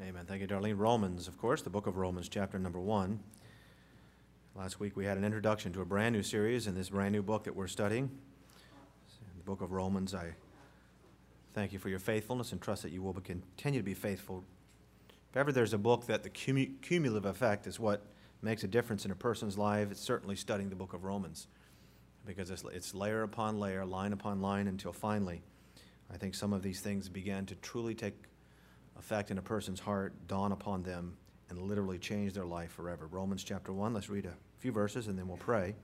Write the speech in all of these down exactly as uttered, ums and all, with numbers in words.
Amen. Thank you, Darlene. Romans, of course, the book of Romans, chapter number one. Last week we had an introduction to a brand new series in this brand new book that we're studying. The book of Romans. I thank you for your faithfulness and trust that you will continue to be faithful. If ever there's a book that the cum- cumulative effect is what makes a difference in a person's life, it's certainly studying the book of Romans. Because it's, it's layer upon layer, line upon line, until finally, I think some of these things began to truly take effect in a person's heart, dawn upon them, and literally change their life forever. Romans chapter one, let's read a few verses and then we'll pray.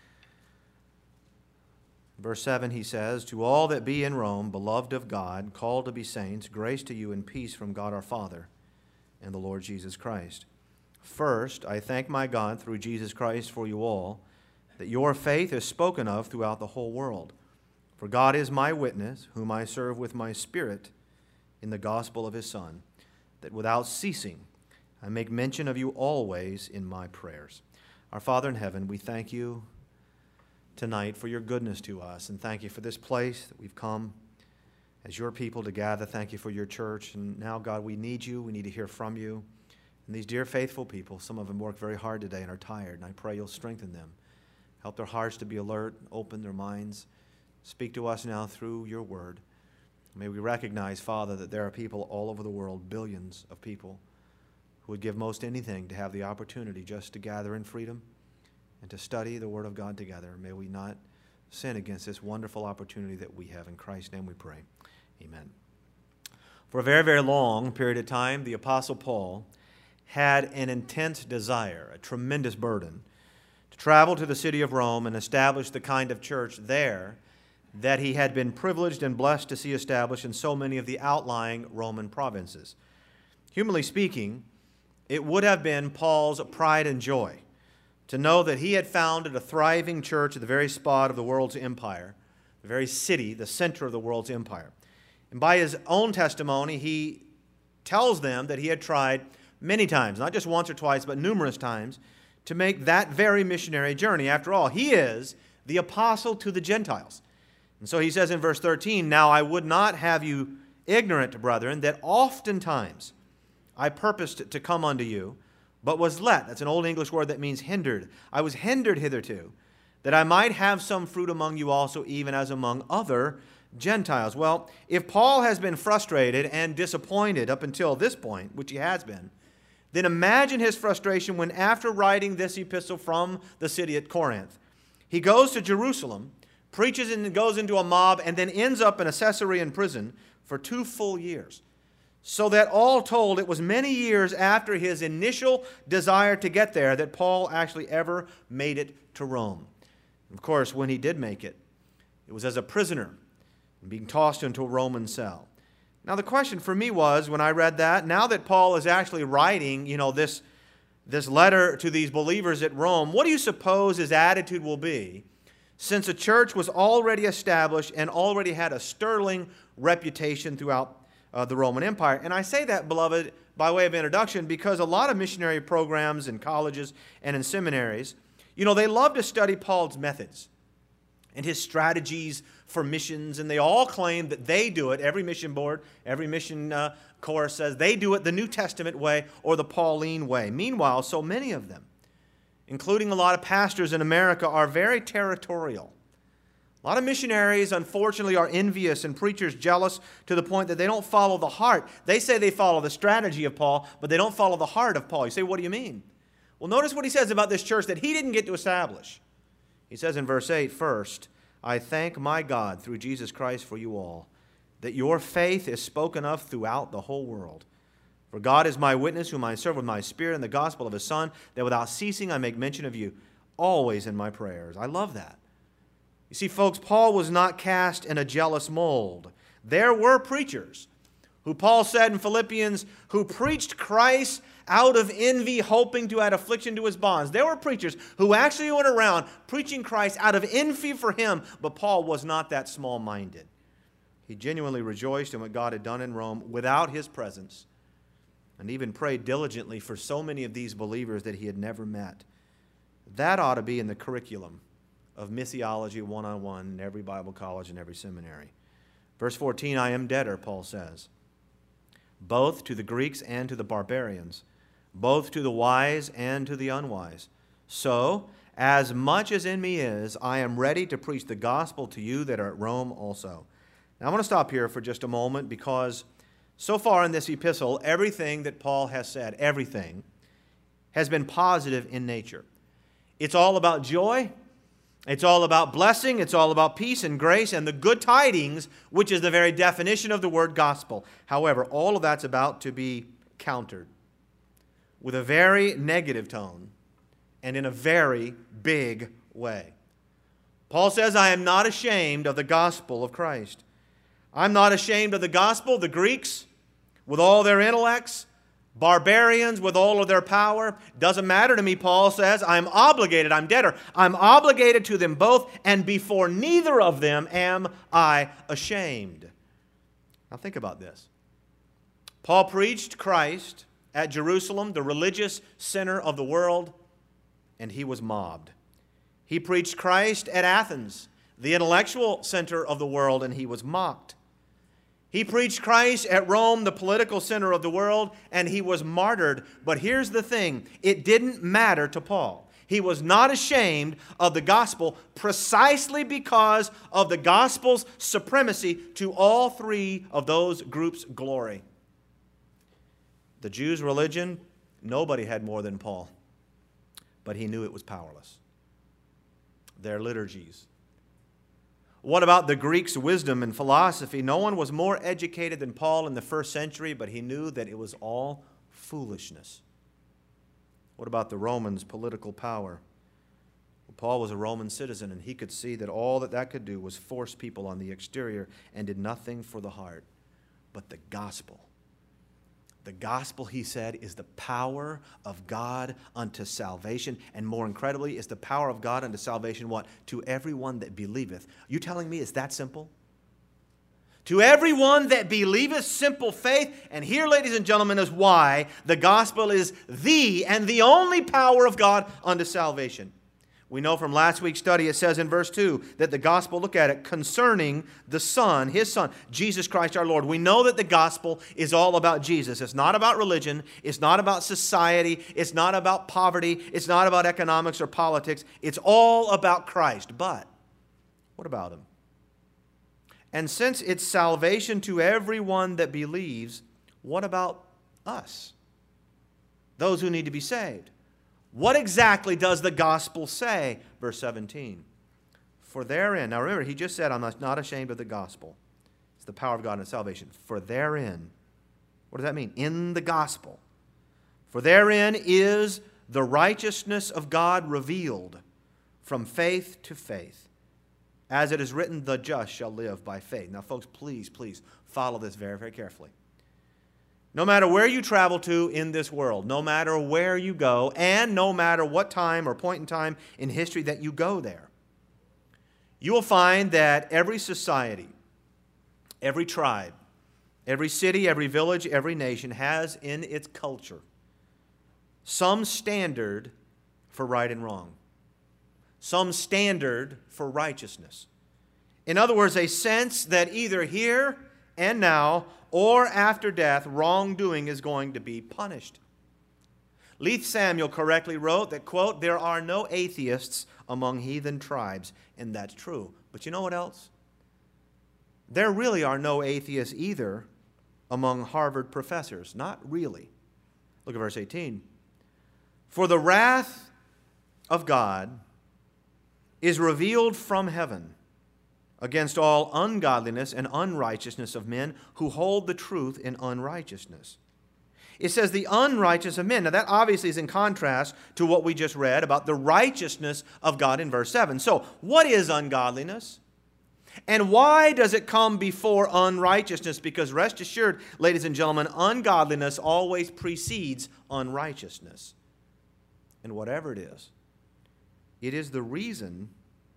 Verse seven, he says, "To all that be in Rome, beloved of God, called to be saints, grace to you and peace from God our Father and the Lord Jesus Christ. First, I thank my God through Jesus Christ for you all, that your faith is spoken of throughout the whole world. For God is my witness, whom I serve with my spirit in the gospel of his Son, that without ceasing I make mention of you always in my prayers." Our Father in heaven, we thank you tonight for your goodness to us, and thank you for this place that we've come as your people to gather. Thank you for your church. And now, God, we need you. We need to hear from you. And these dear faithful people, some of them work very hard today and are tired, and I pray you'll strengthen them. Help their hearts to be alert, open their minds. Speak to us now through your word. May we recognize, Father, that there are people all over the world, billions of people, who would give most anything to have the opportunity just to gather in freedom and to study the Word of God together. May we not sin against this wonderful opportunity that we have. In Christ's name we pray. Amen. For a very, very long period of time, the Apostle Paul had an intense desire, a tremendous burden, to travel to the city of Rome and establish the kind of church there that he had been privileged and blessed to see established in so many of the outlying Roman provinces. Humanly speaking, it would have been Paul's pride and joy to know that he had founded a thriving church at the very spot of the world's empire, the very city, the center of the world's empire. And by his own testimony, he tells them that he had tried many times, not just once or twice, but numerous times, to make that very missionary journey. After all, he is the apostle to the Gentiles. And so he says in verse thirteen, "Now I would not have you ignorant, brethren, that oftentimes I purposed to come unto you, but was let," that's an old English word that means hindered. "I was hindered hitherto, that I might have some fruit among you also, even as among other Gentiles." Well, if Paul has been frustrated and disappointed up until this point, which he has been, then imagine his frustration when, after writing this epistle from the city at Corinth, he goes to Jerusalem, preaches and goes into a mob, and then ends up in a Caesarean prison for two full years. So that all told, it was many years after his initial desire to get there that Paul actually ever made it to Rome. Of course, when he did make it, it was as a prisoner and being tossed into a Roman cell. Now, the question for me was, when I read that, now that Paul is actually writing, you know, this, this letter to these believers at Rome, what do you suppose his attitude will be, since the church was already established and already had a sterling reputation throughout uh, the Roman Empire? And I say that, beloved, by way of introduction, because a lot of missionary programs in colleges and in seminaries, you know, they love to study Paul's methods and his strategies for missions, and they all claim that they do it. Every mission board, every mission uh, course says they do it the New Testament way or the Pauline way. Meanwhile, so many of them, including a lot of pastors in America, are very territorial. A lot of missionaries, unfortunately, are envious and preachers jealous to the point that they don't follow the heart. They say they follow the strategy of Paul, but they don't follow the heart of Paul. You say, what do you mean? Well, notice what he says about this church that he didn't get to establish. He says in verse eight, "First, I thank my God through Jesus Christ for you all, that your faith is spoken of throughout the whole world. For God is my witness, whom I serve with my spirit in the gospel of his Son, that without ceasing I make mention of you always in my prayers." I love that. You see, folks, Paul was not cast in a jealous mold. There were preachers who Paul said in Philippians, who preached Christ out of envy, hoping to add affliction to his bonds. There were preachers who actually went around preaching Christ out of envy for him, but Paul was not that small-minded. He genuinely rejoiced in what God had done in Rome without his presence, and even prayed diligently for so many of these believers that he had never met. That ought to be in the curriculum of missiology one oh one in every Bible college and every seminary. Verse fourteen, "I am debtor," Paul says, both to the Greeks and to the barbarians, both to the wise and to the unwise. So, as much as in me is, I am ready to preach the gospel to you that are at Rome also. Now, I want to stop here for just a moment because so far in this epistle, everything that Paul has said, everything, has been positive in nature. It's all about joy. It's all about blessing. It's all about peace and grace and the good tidings, which is the very definition of the word gospel. However, all of that's about to be countered with a very negative tone and in a very big way. Paul says, I am not ashamed of the gospel of Christ. I'm not ashamed of the gospel. The Greeks, with all their intellects, barbarians with all of their power, doesn't matter to me, Paul says. I'm obligated, I'm debtor. I'm obligated to them both, and before neither of them am I ashamed. Now think about this. Paul preached Christ at Jerusalem, the religious center of the world, and he was mobbed. He preached Christ at Athens, the intellectual center of the world, and he was mocked. He preached Christ at Rome, the political center of the world, and he was martyred. But here's the thing, it didn't matter to Paul. He was not ashamed of the gospel precisely because of the gospel's supremacy to all three of those groups' glory. The Jews' religion, nobody had more than Paul, but he knew it was powerless. Their liturgies. What about the Greeks' wisdom and philosophy? No one was more educated than Paul in the first century, but he knew that it was all foolishness. What about the Romans' political power? Well, Paul was a Roman citizen, and he could see that all that that could do was force people on the exterior and did nothing for the heart. But the gospel, the gospel, he said, is the power of God unto salvation. And more incredibly, is the power of God unto salvation what? To everyone that believeth. You telling me it's that simple? To everyone that believeth, simple faith. And here, ladies and gentlemen, is why the gospel is the and the only power of God unto salvation. We know from last week's study, it says in verse two, that the gospel, look at it, concerning the Son, His Son, Jesus Christ our Lord. We know that the gospel is all about Jesus. It's not about religion. It's not about society. It's not about poverty. It's not about economics or politics. It's all about Christ. But what about Him? And since it's salvation to everyone that believes, what about us? Those who need to be saved. What exactly does the gospel say? Verse seventeen. For therein, now remember, he just said, I'm not ashamed of the gospel. It's the power of God and salvation. For therein, what does that mean? In the gospel. For therein is the righteousness of God revealed from faith to faith. As it is written, the just shall live by faith. Now, folks, please, please follow this very, very carefully. No matter where you travel to in this world, no matter where you go, and no matter what time or point in time in history that you go there, you will find that every society, every tribe, every city, every village, every nation has in its culture some standard for right and wrong, some standard for righteousness. In other words, a sense that either here and now or after death, wrongdoing is going to be punished. Leith Samuel correctly wrote that, quote, there are no atheists among heathen tribes, and that's true. But you know what else? There really are no atheists either among Harvard professors. Not really. Look at verse eighteen. For the wrath of God is revealed from heaven against all ungodliness and unrighteousness of men who hold the truth in unrighteousness. It says the unrighteousness of men. Now that obviously is in contrast to what we just read about the righteousness of God in verse seven. So what is ungodliness? And why does it come before unrighteousness? Because rest assured, ladies and gentlemen, ungodliness always precedes unrighteousness. And whatever it is, it is the reason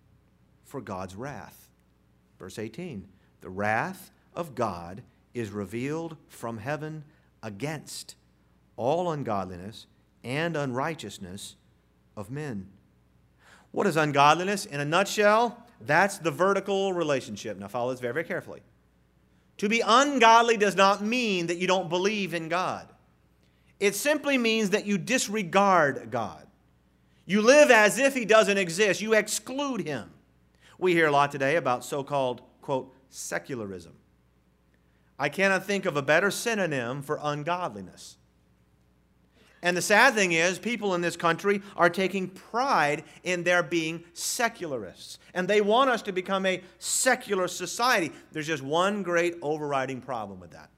for God's wrath. Verse eighteen, the wrath of God is revealed from heaven against all ungodliness and unrighteousness of men. What is ungodliness? In a nutshell, that's the vertical relationship. Now follow this very, very carefully. To be ungodly does not mean that you don't believe in God. It simply means that you disregard God. You live as if He doesn't exist. You exclude Him. We hear a lot today about so-called, quote, secularism. I cannot think of a better synonym for ungodliness. And the sad thing is, people in this country are taking pride in their being secularists. And they want us to become a secular society. There's just one great overriding problem with that.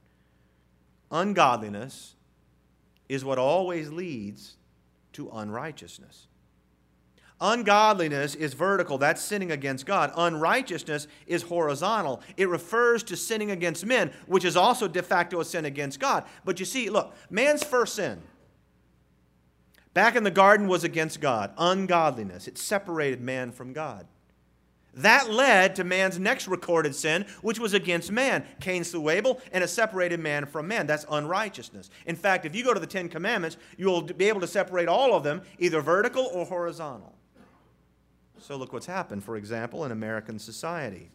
Ungodliness is what always leads to unrighteousness. Ungodliness is vertical. That's sinning against God. Unrighteousness is horizontal. It refers to sinning against men, which is also de facto a sin against God. But you see, look, man's first sin back in the garden was against God, ungodliness. It separated man from God. That led to man's next recorded sin, which was against man. Cain slew Abel, and it separated man from man. That's unrighteousness. In fact, if you go to the Ten Commandments, you will be able to separate all of them, either vertical or horizontal. So look what's happened, for example, in American society.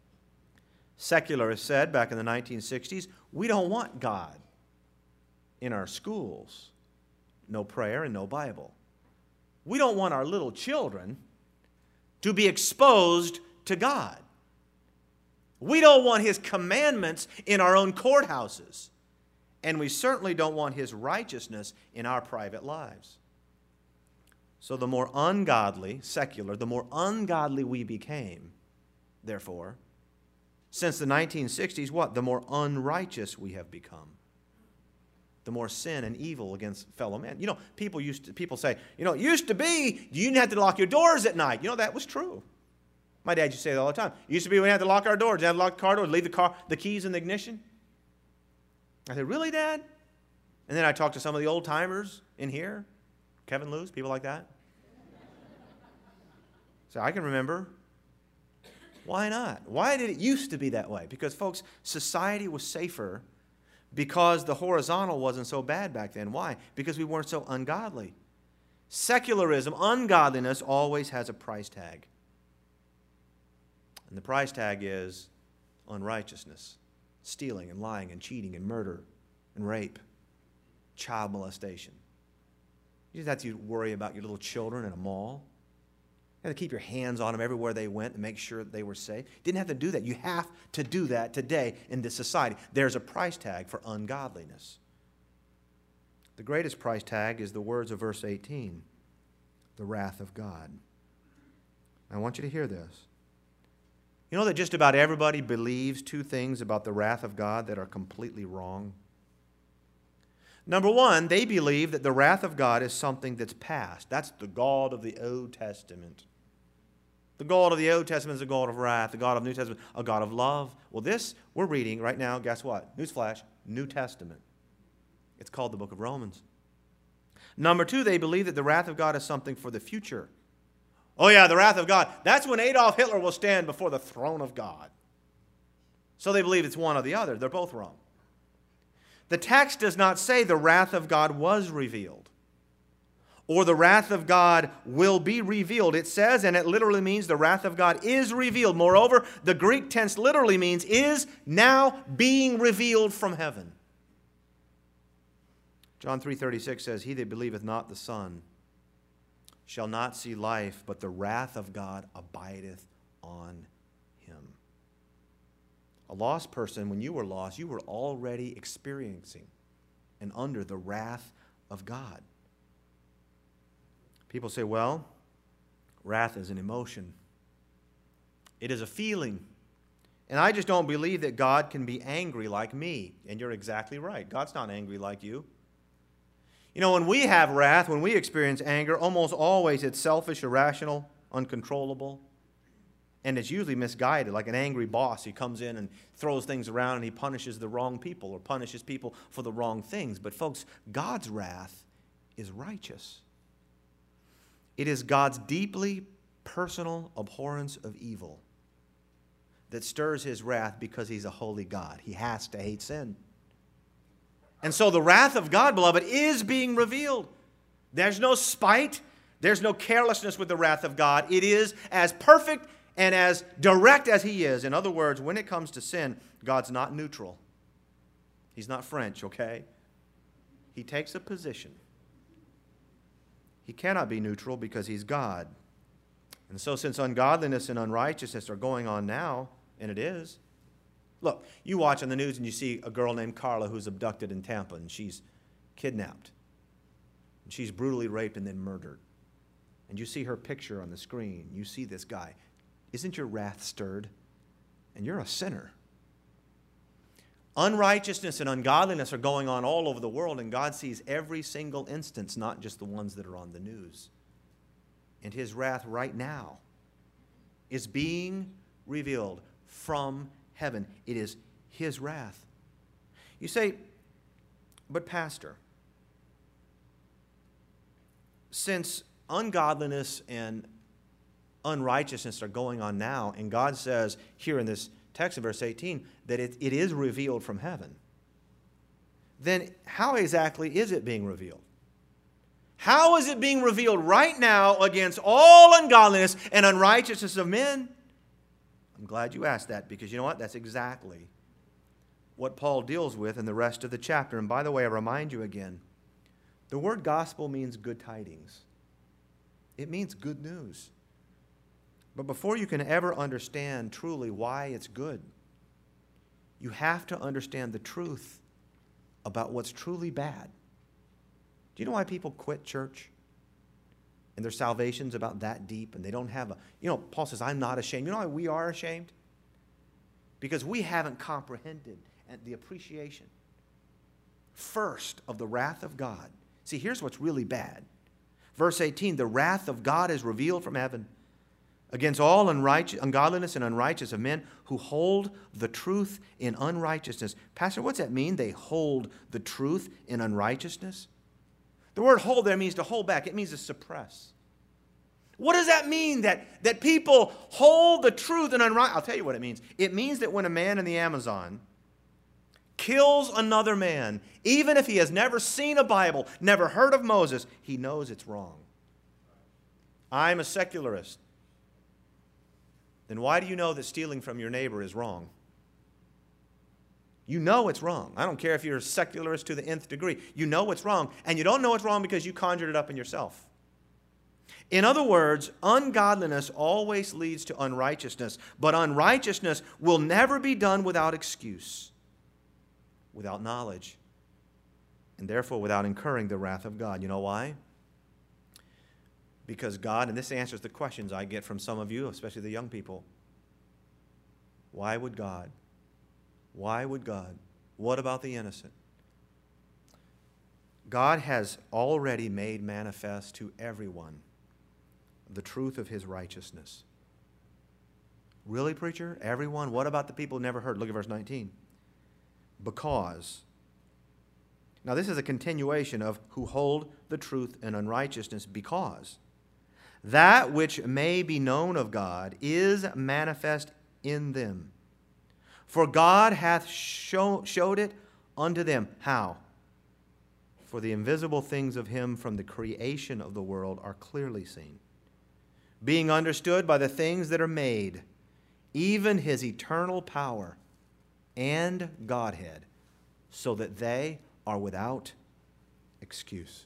Secularists said back in the nineteen sixties, we don't want God in our schools. No prayer and no Bible. We don't want our little children to be exposed to God. We don't want His commandments in our own courthouses. And we certainly don't want His righteousness in our private lives. So the more ungodly, secular, the more ungodly we became, therefore, since the nineteen sixties, what? The more unrighteous we have become. The more sin and evil against fellow men. You know, people used to, people say, you know, it used to be you didn't have to lock your doors at night. You know, that was true. My dad used to say that all the time. It used to be we didn't have to lock our doors. Dad had to lock the car door, leave the car, the keys in the ignition. I said, really, Dad? And then I talked to some of the old timers in here, Kevin Lewis, people like that. So I can remember. Why not? Why did it used to be that way? Because, folks, society was safer because the horizontal wasn't so bad back then. Why? Because we weren't so ungodly. Secularism, ungodliness, always has a price tag. And the price tag is unrighteousness, stealing and lying and cheating and murder and rape, child molestation. You just have to worry about your little children in a mall. You had to keep your hands on them everywhere they went and make sure that they were safe. You didn't have to do that. You have to do that today in this society. There's a price tag for ungodliness. The greatest price tag is the words of verse eighteen, the wrath of God. I want you to hear this. You know that just about everybody believes two things about the wrath of God that are completely wrong? Number one, they believe that the wrath of God is something that's past. That's the God of the Old Testament. The God of the Old Testament is a God of wrath. The God of the New Testament, a God of love. Well, this we're reading right now, guess what? Newsflash, New Testament. It's called the book of Romans. Number two, they believe that the wrath of God is something for the future. Oh yeah, the wrath of God. That's when Adolf Hitler will stand before the throne of God. So they believe it's one or the other. They're both wrong. The text does not say the wrath of God was revealed or the wrath of God will be revealed. It says, and it literally means the wrath of God is revealed. Moreover, the Greek tense literally means is now being revealed from heaven. John three thirty-six says, he that believeth not the Son shall not see life, but the wrath of God abideth on him. A lost person, when you were lost, you were already experiencing and under the wrath of God. People say, well, wrath is an emotion. It is a feeling. And I just don't believe that God can be angry like me. And you're exactly right. God's not angry like you. You know, when we have wrath, when we experience anger, almost always it's selfish, irrational, uncontrollable. And it's usually misguided, like an angry boss. He comes in and throws things around and he punishes the wrong people or punishes people for the wrong things. But folks, God's wrath is righteous. It is God's deeply personal abhorrence of evil that stirs his wrath because he's a holy God. He has to hate sin. And so the wrath of God, beloved, is being revealed. There's no spite. There's no carelessness with the wrath of God. It is as perfect and as direct as he is. In other words, when it comes to sin, God's not neutral. He's not French, okay? He takes a position. He cannot be neutral because he's God. And so since ungodliness and unrighteousness are going on now, and it is, look, you watch on the news and you see a girl named Carla who's abducted in Tampa, and she's kidnapped. And she's brutally raped and then murdered. And you see her picture on the screen. You see this guy. Isn't your wrath stirred? And you're a sinner. Unrighteousness and ungodliness are going on all over the world, and God sees every single instance, not just the ones that are on the news. And his wrath right now is being revealed from heaven. It is his wrath. You say, but Pastor, since ungodliness and unrighteousness are going on now, and God says here in this text in verse eighteen that it, it is revealed from heaven, then how exactly is it being revealed? How is it being revealed right now against all ungodliness and unrighteousness of men? I'm glad you asked that, because you know what? That's exactly what Paul deals with in the rest of the chapter. And by the way, I remind you again, the word gospel means good tidings. It means good news. But before you can ever understand truly why it's good, you have to understand the truth about what's truly bad. Do you know why people quit church? And their salvation's about that deep, and they don't have a... You know, Paul says, I'm not ashamed. You know why we are ashamed? Because we haven't comprehended the appreciation, first, of the wrath of God. See, here's what's really bad. Verse eighteen, the wrath of God is revealed from heaven against all unrighteous, ungodliness and unrighteous of men who hold the truth in unrighteousness. Pastor, what's that mean? They hold the truth in unrighteousness? The word hold there means to hold back. It means to suppress. What does that mean, that, that people hold the truth in unrighteousness? I'll tell you what it means. It means that when a man in the Amazon kills another man, even if he has never seen a Bible, never heard of Moses, he knows it's wrong. I'm a secularist. Then why do you know that stealing from your neighbor is wrong? You know it's wrong. I don't care if you're a secularist to the nth degree. You know it's wrong, and you don't know it's wrong because you conjured it up in yourself. In other words, ungodliness always leads to unrighteousness, but unrighteousness will never be done without excuse, without knowledge, and therefore without incurring the wrath of God. You know why? Because God, and this answers the questions I get from some of you, especially the young people. Why would God? Why would God? What about the innocent? God has already made manifest to everyone the truth of his righteousness. Really, preacher? Everyone? What about the people who never heard? Look at verse nineteen. Because, now this is a continuation of who hold the truth in unrighteousness, because that which may be known of God is manifest in them. For God hath show, showed it unto them. How? For the invisible things of him from the creation of the world are clearly seen, being understood by the things that are made, even his eternal power and Godhead, so that they are without excuse.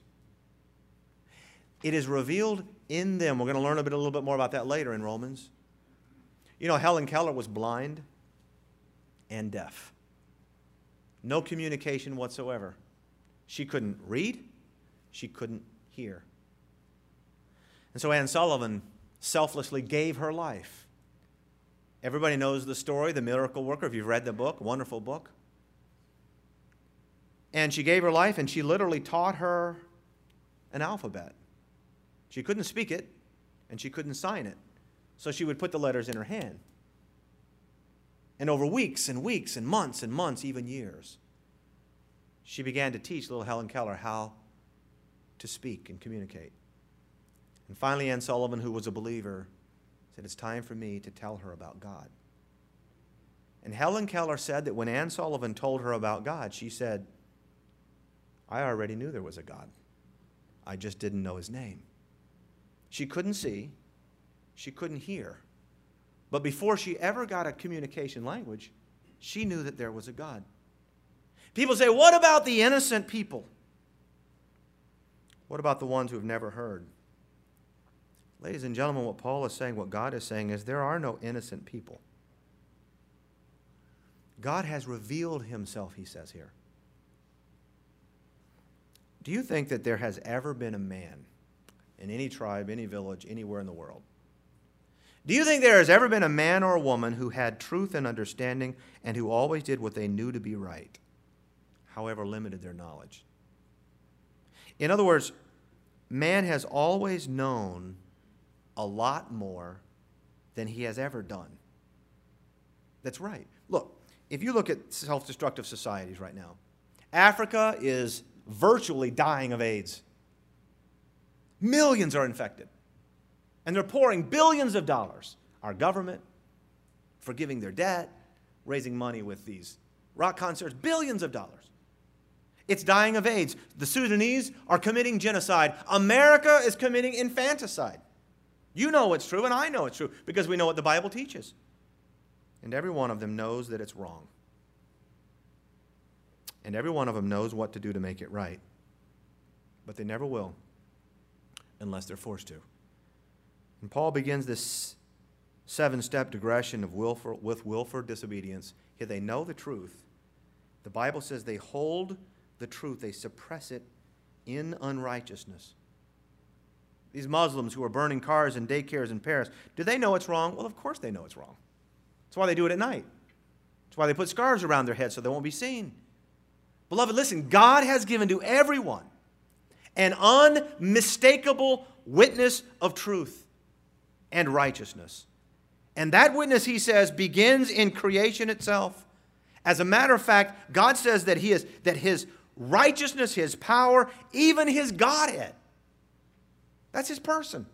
It is revealed in them. We're going to learn a bit, a little bit more about that later in Romans. You know, Helen Keller was blind and deaf. No communication whatsoever. She couldn't read. She couldn't hear. And so Anne Sullivan selflessly gave her life. Everybody knows the story, The Miracle Worker, if you've read the book, wonderful book. And she gave her life, and she literally taught her an alphabet. She couldn't speak it, and she couldn't sign it. So she would put the letters in her hand. And over weeks and weeks and months and months, even years, she began to teach little Helen Keller how to speak and communicate. And finally, Anne Sullivan, who was a believer, said, it's time for me to tell her about God. And Helen Keller said that when Anne Sullivan told her about God, she said, I already knew there was a God. I just didn't know his name. She couldn't see. She couldn't hear. But before she ever got a communication language, she knew that there was a God. People say, what about the innocent people? What about the ones who have never heard? Ladies and gentlemen, what Paul is saying, what God is saying is there are no innocent people. God has revealed himself, he says here. Do you think that there has ever been a man in any tribe, any village, anywhere in the world? Do you think there has ever been a man or a woman who had truth and understanding and who always did what they knew to be right, however limited their knowledge? In other words, man has always known a lot more than he has ever done. That's right. Look, if you look at self-destructive societies right now, Africa is virtually dying of AIDS. Millions are infected. And they're pouring billions of dollars, our government, forgiving their debt, raising money with these rock concerts, billions of dollars. It's dying of AIDS. The Sudanese are committing genocide. America is committing infanticide. You know it's true, and I know it's true, because we know what the Bible teaches. And every one of them knows that it's wrong. And every one of them knows what to do to make it right. But they never will unless they're forced to. And Paul begins this seven-step digression of willful, with willful disobedience. Here they know the truth. The Bible says they hold the truth. They suppress it in unrighteousness. These Muslims who are burning cars and daycares in Paris, do they know it's wrong? Well, of course they know it's wrong. That's why they do it at night. That's why they put scarves around their heads so they won't be seen. Beloved, listen, God has given to everyone an unmistakable witness of truth and righteousness. And that witness, he says, begins in creation itself. As a matter of fact, God says that, he is, that his righteousness, his power, even his Godhead, that's his person,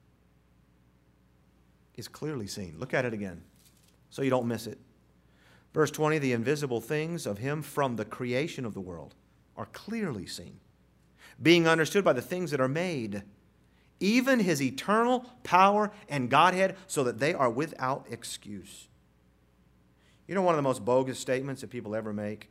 is clearly seen. Look at it again so you don't miss it. Verse twenty, the invisible things of him from the creation of the world are clearly seen, being understood by the things that are made, even his eternal power and Godhead, so that they are without excuse. You know, one of the most bogus statements that people ever make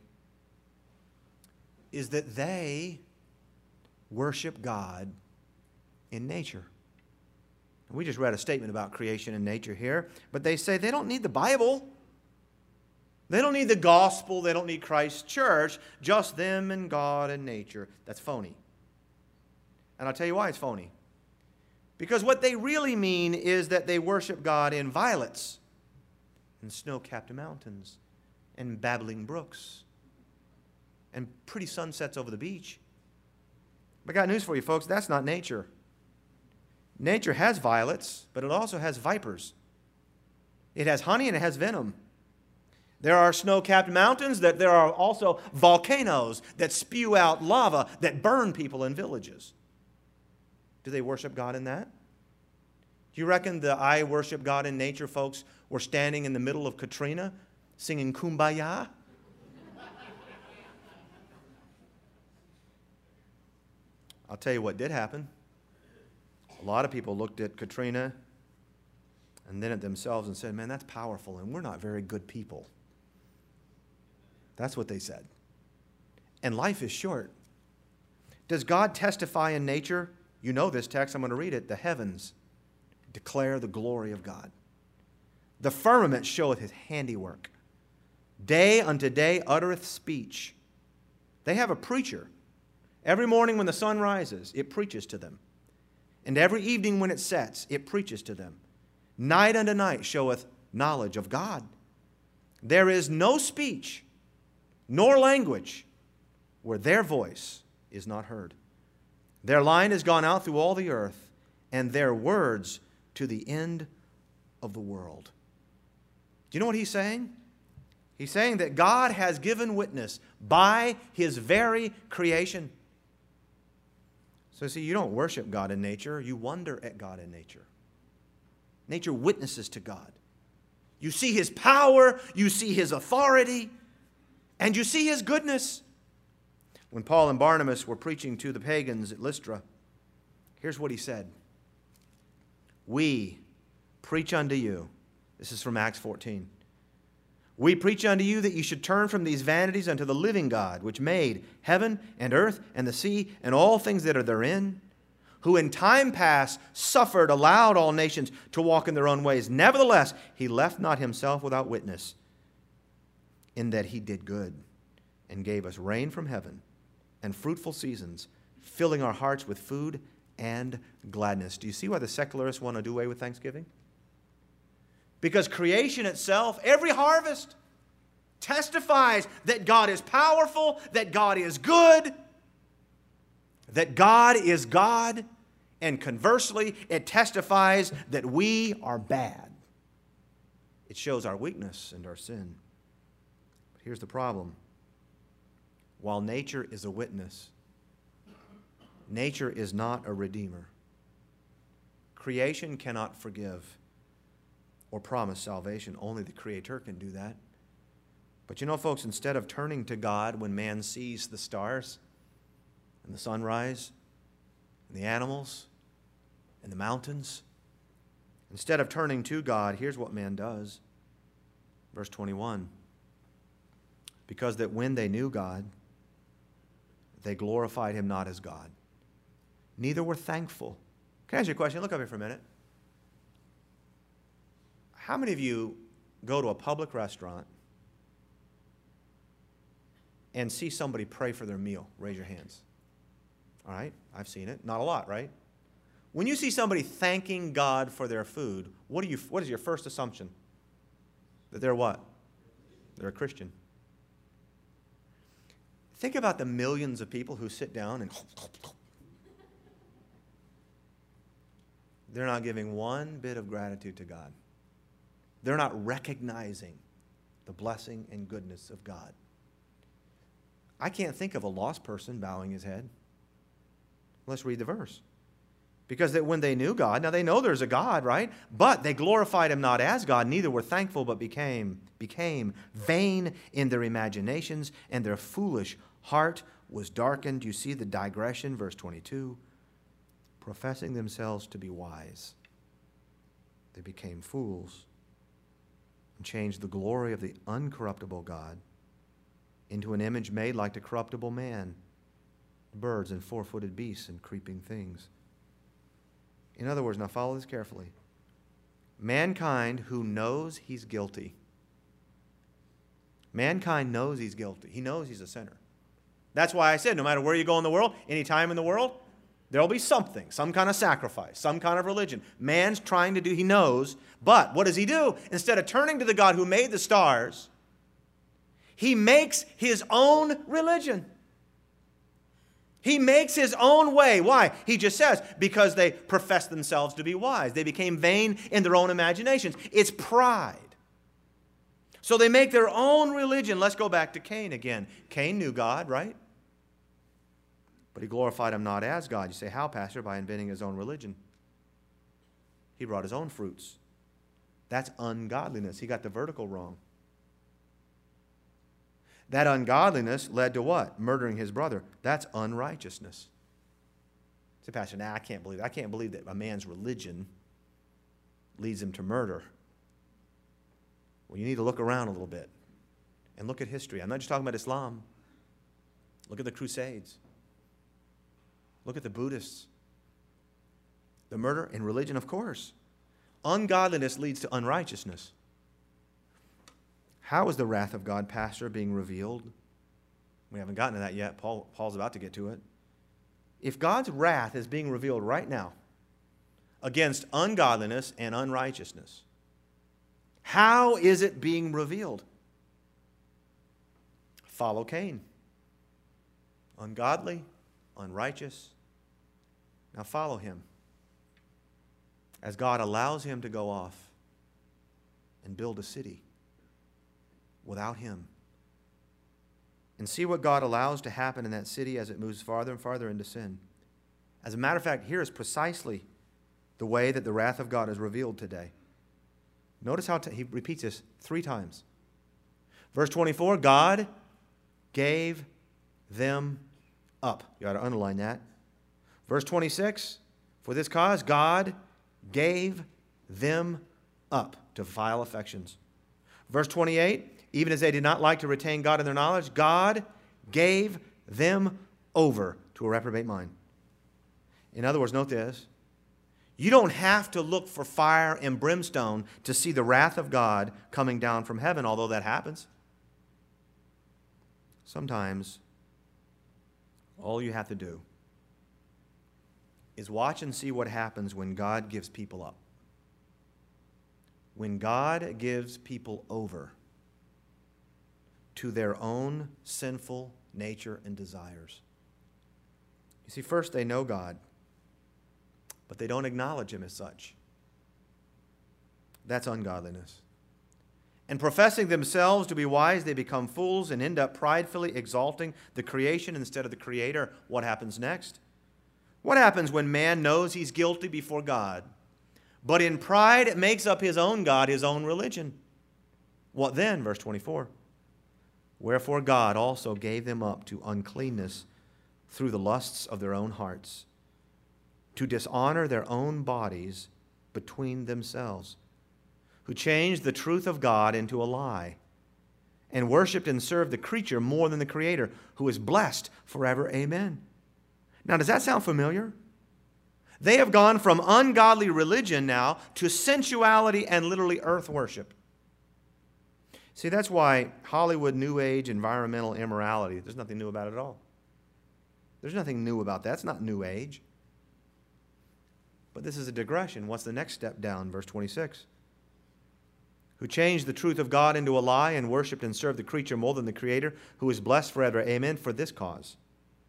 is that they worship God in nature. We just read a statement about creation and nature here, but they say they don't need the Bible. They don't need the gospel. They don't need Christ's church. Just them and God and nature. That's phony. And I'll tell you why it's phony. Because what they really mean is that they worship God in violets and snow-capped mountains and babbling brooks and pretty sunsets over the beach. But I got news for you, folks. That's not nature. Nature has violets, but it also has vipers. It has honey and it has venom. There are snow-capped mountains, that there are also volcanoes that spew out lava that burn people in villages. Do they worship God in that? Do you reckon the I worship God in nature folks were standing in the middle of Katrina singing Kumbaya? I'll tell you what did happen. A lot of people looked at Katrina and then at themselves and said, man, that's powerful, and we're not very good people. That's what they said. And life is short. Does God testify in nature? You know this text. I'm going to read it. The heavens declare the glory of God. The firmament showeth his handiwork. Day unto day uttereth speech. They have a preacher. Every morning when the sun rises, it preaches to them. And every evening when it sets, it preaches to them. Night unto night showeth knowledge of God. There is no speech nor language where their voice is not heard. Their line has gone out through all the earth, and their words to the end of the world. Do you know what he's saying? He's saying that God has given witness by his very creation. So see, you don't worship God in nature, you wonder at God in nature. Nature witnesses to God. You see his power, you see his authority, and you see his goodness. When Paul and Barnabas were preaching to the pagans at Lystra, here's what he said. We preach unto you This is from Acts fourteen. We preach unto you that you should turn from these vanities unto the living God, which made heaven and earth and the sea and all things that are therein, who in time past suffered, allowed all nations to walk in their own ways. Nevertheless, he left not himself without witness, in that he did good and gave us rain from heaven and fruitful seasons, filling our hearts with food and gladness. Do you see why the secularists want to do away with Thanksgiving? Because creation itself, every harvest, testifies that God is powerful, that God is good, that God is God, and conversely, it testifies that we are bad. It shows our weakness and our sin. But here's the problem. While nature is a witness, nature is not a redeemer. Creation cannot forgive or promise salvation. Only the Creator can do that. But you know, folks, instead of turning to God when man sees the stars and the sunrise and the animals and the mountains, instead of turning to God, here's what man does. Verse twenty-one. Because that when they knew God, they glorified him not as God, neither were thankful. Can I ask you a question? Look up here for a minute. How many of you go to a public restaurant and see somebody pray for their meal? Raise your hands. All right, I've seen it. Not a lot, right? When you see somebody thanking God for their food, what do you? What is your first assumption? That they're what? They're a Christian. Think about the millions of people who sit down and they're not giving one bit of gratitude to God. They're not recognizing the blessing and goodness of God. I can't think of a lost person bowing his head. Let's read the verse. Because that when they knew God, now they know there's a God, right? But they glorified him not as God, neither were thankful, but became, became vain in their imaginations, and their foolish heart was darkened. You see the digression, verse twenty-two. Professing themselves to be wise, they became fools and changed the glory of the uncorruptible God into an image made like the corruptible man, birds and four-footed beasts and creeping things. In other words, now follow this carefully. Mankind who knows he's guilty. Mankind knows he's guilty. He knows he's a sinner. That's why I said no matter where you go in the world, any time in the world, there'll be something, some kind of sacrifice, some kind of religion. Man's trying to do, he knows, but what does he do? Instead of turning to the God who made the stars, he makes his own religion. He makes his own way. Why? He just says, because they profess themselves to be wise. They became vain in their own imaginations. It's pride. So they make their own religion. Let's go back to Cain again. Cain knew God, right? But he glorified him not as God. You say, how, Pastor? By inventing his own religion. He brought his own fruits. That's ungodliness. He got the vertical wrong. That ungodliness led to what? Murdering his brother. That's unrighteousness. Say, Pastor, nah, I can't believe that. I can't believe that a man's religion leads him to murder. Well, you need to look around a little bit and look at history. I'm not just talking about Islam. Look at the Crusades. Look at the Buddhists. The murder in religion, of course. Ungodliness leads to unrighteousness. How is the wrath of God, Pastor, being revealed? We haven't gotten to that yet. Paul, Paul's about to get to it. If God's wrath is being revealed right now against ungodliness and unrighteousness, how is it being revealed? Follow Cain. Ungodly, unrighteous. Now follow him as God allows him to go off and build a city without him. And see what God allows to happen in that city as it moves farther and farther into sin. As a matter of fact, here is precisely the way that the wrath of God is revealed today. Notice how t- he repeats this three times. Verse twenty-four, God gave them up. You ought to underline that. Verse twenty-six, for this cause God gave them up. to vile affections. Verse twenty-eight, even as they did not like to retain God in their knowledge, God gave them over to a reprobate mind. In other words, note this. You don't have to look for fire and brimstone to see the wrath of God coming down from heaven, although that happens. Sometimes all you have to do is watch and see what happens when God gives people up. When God gives people over to their own sinful nature and desires. You see, first they know God, but they don't acknowledge Him as such. That's ungodliness. And professing themselves to be wise, they become fools and end up pridefully exalting the creation instead of the Creator. What happens next? What happens when man knows he's guilty before God, but in pride makes up his own God, his own religion? What then? Verse twenty-four. Wherefore God also gave them up to uncleanness through the lusts of their own hearts, to dishonor their own bodies between themselves, who changed the truth of God into a lie, and worshipped and served the creature more than the Creator, who is blessed forever. Amen. Now, does that sound familiar? They have gone from ungodly religion now to sensuality and literally earth worship. See, that's why Hollywood, New Age, environmental immorality, there's nothing new about it at all. There's nothing new about that. It's not New Age. But this is a digression. What's the next step down? Verse twenty-six. Who changed the truth of God into a lie and worshipped and served the creature more than the Creator, who is blessed forever. Amen. For this cause,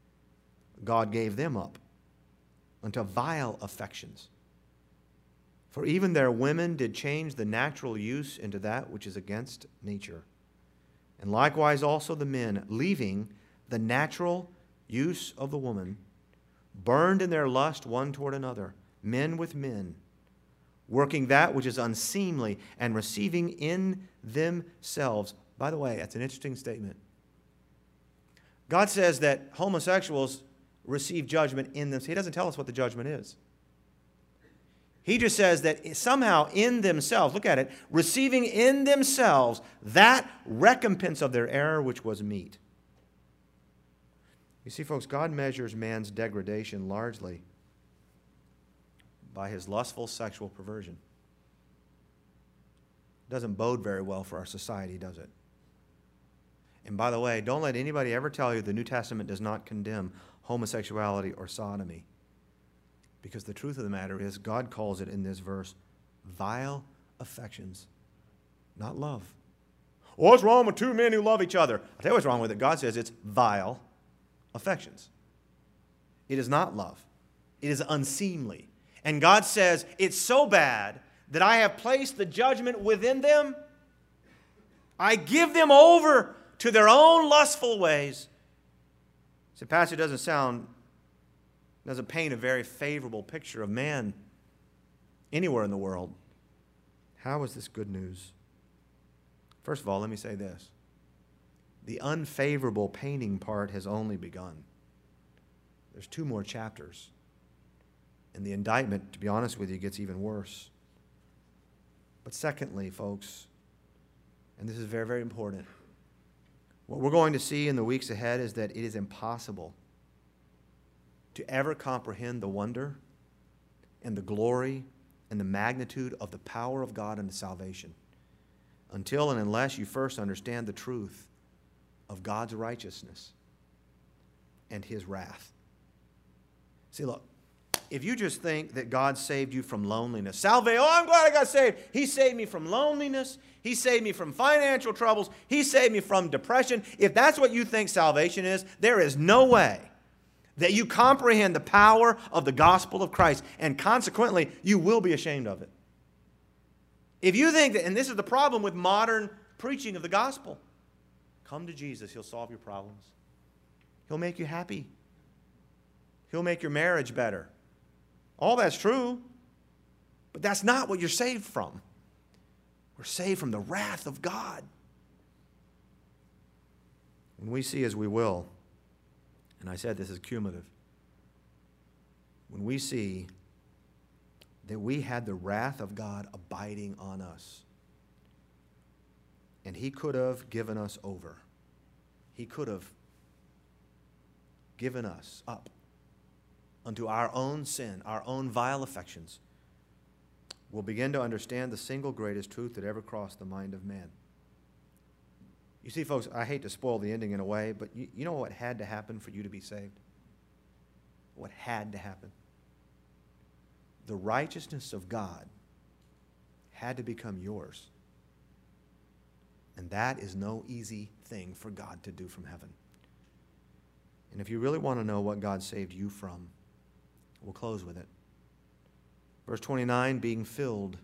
God gave them up unto vile affections. For even their women did change the natural use into that which is against nature. And likewise also the men, leaving the natural use of the woman, burned in their lust one toward another, men with men, working that which is unseemly, and receiving in themselves. By the way, that's an interesting statement. God says that homosexuals receive judgment in them. He doesn't tell us what the judgment is. He just says that somehow in themselves, look at it, receiving in themselves that recompense of their error which was meet. You see, folks, God measures man's degradation largely by his lustful sexual perversion. Doesn't bode very well for our society, does it? And by the way, don't let anybody ever tell you the New Testament does not condemn homosexuality or sodomy. Because the truth of the matter is, God calls it in this verse, vile affections, not love. What's wrong with two men who love each other? I'll tell you what's wrong with it. God says it's vile affections. It is not love. It is unseemly. And God says it's so bad that I have placed the judgment within them. I give them over to their own lustful ways. See, Pastor, doesn't sound, doesn't paint a very favorable picture of man anywhere in the world. How is this good news? First of all, let me say this. The unfavorable painting part has only begun. There's two more chapters. And the indictment, to be honest with you, gets even worse. But secondly, folks, and this is very, very important, what we're going to see in the weeks ahead is that it is impossible to ever comprehend the wonder and the glory and the magnitude of the power of God unto salvation until and unless you first understand the truth of God's righteousness and His wrath. See, look, if you just think that God saved you from loneliness, salvation, oh, I'm glad I got saved. He saved me from loneliness. He saved me from financial troubles. He saved me from depression. If that's what you think salvation is, there is no way that you comprehend the power of the gospel of Christ, and consequently, you will be ashamed of it. If you think that, and this is the problem with modern preaching of the gospel, come to Jesus. He'll solve your problems. He'll make you happy. He'll make your marriage better. All that's true, but that's not what you're saved from. We're saved from the wrath of God. When we see as we will, and I said this is cumulative, when we see that we had the wrath of God abiding on us, And he could have given us over. He could have given us up unto our own sin, our own vile affections. We'll begin to understand the single greatest truth that ever crossed the mind of man. You see, folks, I hate to spoil the ending in a way, but you, you know what had to happen for you to be saved? What had to happen? The righteousness of God had to become yours. And that is no easy thing for God to do from heaven. And if you really want to know what God saved you from, we'll close with it. Verse twenty-nine, being filled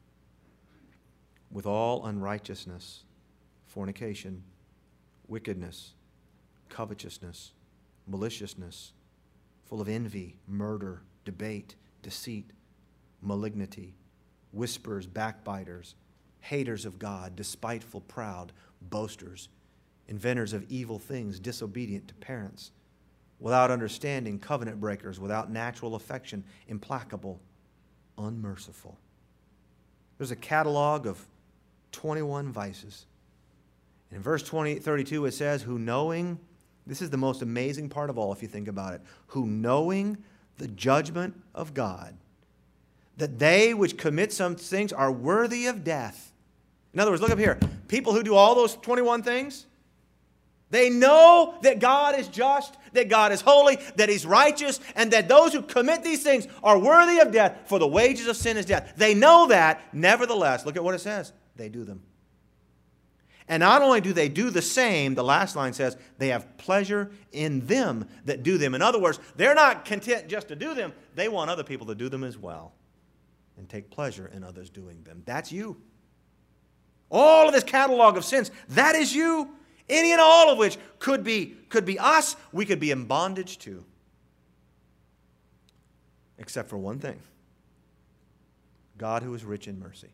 with all unrighteousness, fornication, wickedness, covetousness, maliciousness, full of envy, murder, debate, deceit, malignity, whisperers, backbiters, haters of God, despiteful, proud, boasters, inventors of evil things, disobedient to parents, without understanding, covenant breakers, without natural affection, implacable, unmerciful. There's a catalog of twenty-one vices. In verse twenty, thirty-two, it says, who knowing, this is the most amazing part of all if you think about it, who knowing the judgment of God, that they which commit some things are worthy of death. In other words, look up here. People who do all those twenty-one things, they know that God is just, that God is holy, that He's righteous, and that those who commit these things are worthy of death, for the wages of sin is death. They know that. Nevertheless, look at what it says. They do them. And not only do they do the same, the last line says, they have pleasure in them that do them. In other words, they're not content just to do them. They want other people to do them as well and take pleasure in others doing them. That's you. All of this catalog of sins, that is you. Any and all of which could be, could be us, we could be in bondage to. Except for one thing. God who is rich in mercy.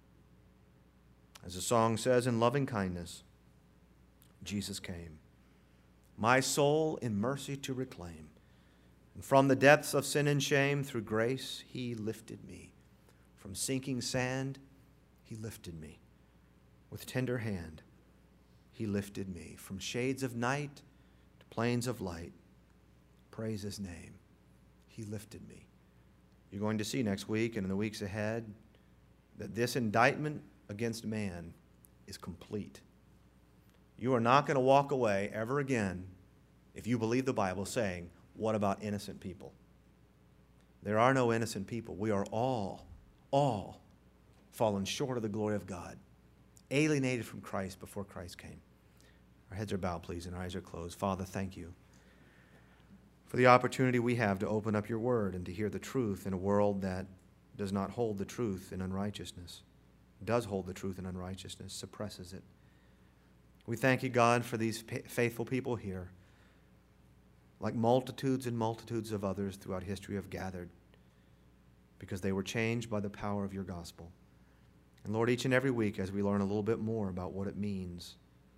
As the song says, in loving kindness, Jesus came, my soul in mercy to reclaim. And from the depths of sin and shame, through grace, He lifted me. From sinking sand, He lifted me. With tender hand, He lifted me. From shades of night to plains of light, praise His name. He lifted me. You're going to see next week and in the weeks ahead that this indictment against man is complete. You are not going to walk away ever again, if you believe the Bible, saying, what about innocent people? There are no innocent people. We are all, all fallen short of the glory of God, alienated from Christ before Christ came. Our heads are bowed, please, and our eyes are closed. Father, thank you for the opportunity we have to open up your word and to hear the truth in a world that does not hold the truth in unrighteousness, does hold the truth in unrighteousness, suppresses it. We thank you, God, for these faithful people here, like multitudes and multitudes of others throughout history have gathered, because they were changed by the power of your gospel. And Lord, each and every week as we learn a little bit more about what it means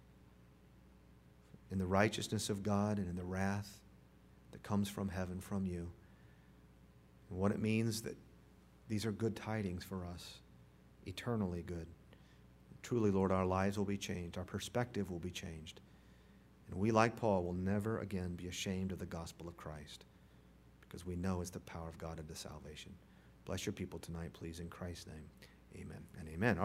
in the righteousness of God and in the wrath that comes from heaven, from you, and what it means that these are good tidings for us, eternally good. Truly, Lord, our lives will be changed. Our perspective will be changed. And we, like Paul, will never again be ashamed of the gospel of Christ, because we know it's the power of God unto salvation. Bless your people tonight, please, in Christ's name. Amen and amen.